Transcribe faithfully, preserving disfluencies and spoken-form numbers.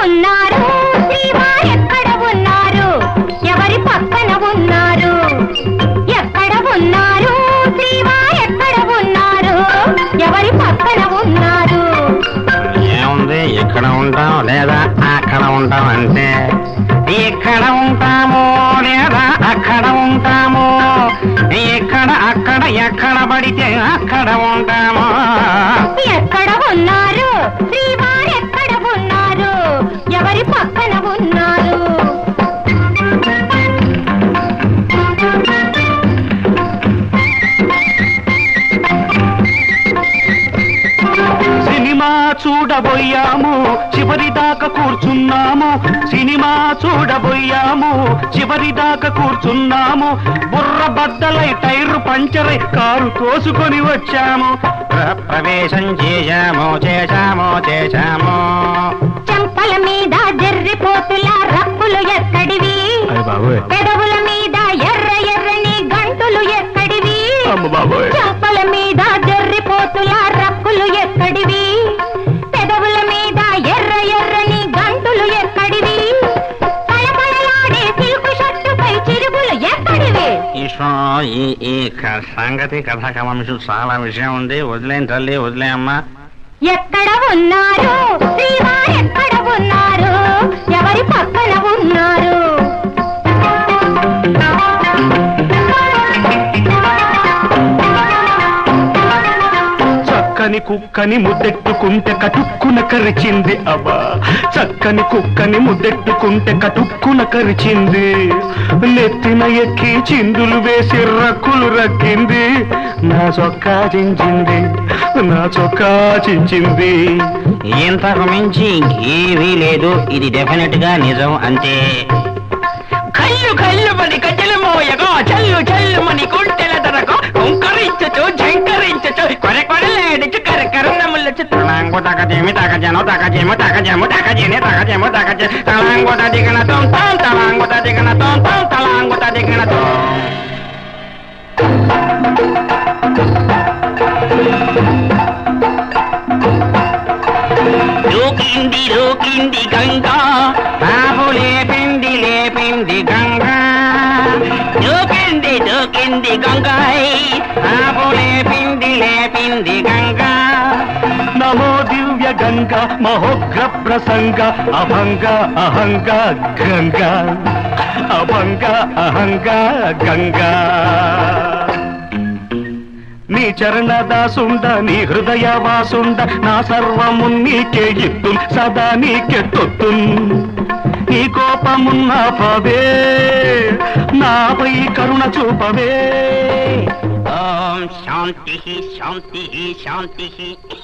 ఉన్నారు శ్రీవారు ఎక్కడ ఉన్నారు ఎవరి పక్కన ఉన్నారు ఎక్కడ ఉన్నారు శ్రీవారు ఎక్కడ ఉన్నారు ఎవరి పక్కన ఉన్నారు ఏముంది ఇక్కడ ఉంటాం లేదా అక్కడ ఉంటాం అంటే ఇక్కడ ఉంటాము లేదా అక్కడ ఉంటాము ఇక్కడ అక్కడ ఎక్కడ పడితే అక్కడ ఉంటాము ఎక్కడ ఉన్నారు శ్రీవారు ఎక్కడ ఉన్నారు ఎవరి పక్కన ఉన్నారు సినిమా చూడబోయాము చివరి దాకా కూర్చున్నాము సినిమా చూడబోయాము చివరి దాకా కూర్చున్నాము బుర్ర బద్దలై టైరు పంచరై కారు తోసుకొని వచ్చాము ప్రవేశం చేశాము చేశాము చేశాము చెంపల మీద జర్రిపోతుల రక్కులు ఎక్కడివి పెదవుల మీద ఎర్ర ఎర్రని గంటులు ఎక్కడివి చెంపల మీద జర్రిపోతుల రక్కులు ఎక్కడివి పెదవుల మీద ఎర్ర ఎర్రని గంటులు ఎక్కడివి పళపళలాడే సిల్కు షర్టుపై చిరుగులు ఎక్కడివి ఈ ఈ సంగతి కథా కమంశం చాలా విషయం ఉంది వదిలేని తల్లి వదిలేయమ్మా ఎక్కడ ఉన్నారు శ్రీవారు ఎక్కడ ఉన్నారు ఎవరి పక్కన ఉన్నారు చక్కని కుక్కని ముద్దెట్టుకుంటే కటుక్కున కరిచింది అబ్బా చక్కని కుక్కని ముద్దెట్టుకుంటే కటుక్కున కరిచింది నెత్తిన ఎక్కి చిందులు వేసి రక్కులు రక్కింది నా చొక్కా చించింది నా చొక్కా చించింది ఇంతకు మించి ఇంకేమీ లేదు ఇది డెఫినెట్ గా నిజం అంతే కళ్ళు కళ్ళు మని కట్టెలు మోయగా చల్లు చల్లు మని కుంటెల దరకు కుంకరించచ్చు జంకరించచ్చు కొర కొరలాడించు కరకరణములచ్చు తలాంగు తగజేమి తగజను తగజేము తగజేము తగజేని తగజేము తగజే తలాంగు తదిగన తం తం తలాంగు తదిగన తం తం తలాంగు తదిగన తం దూకింది దూకింది గంగా బాబు లేపింది లేపింది గంగా దూకింది దూకింది గంగాయ్ బాబు లేపింది లేపింది గంగా నమో దివ్య గంగ మహోగ్ర ప్రసంగ అభంగ అహంగ గంగా అభంగ అహంగ గంగా నీ చరణ దాసుండ నీ హృదయ వాసుండ నా సర్వము నీకే ఇత్తు సదా నీకే తొత్తు నీ కోపమున్న పవే నాపై కరుణ చూపవే ఓం శాంతి శాంతి శాంతి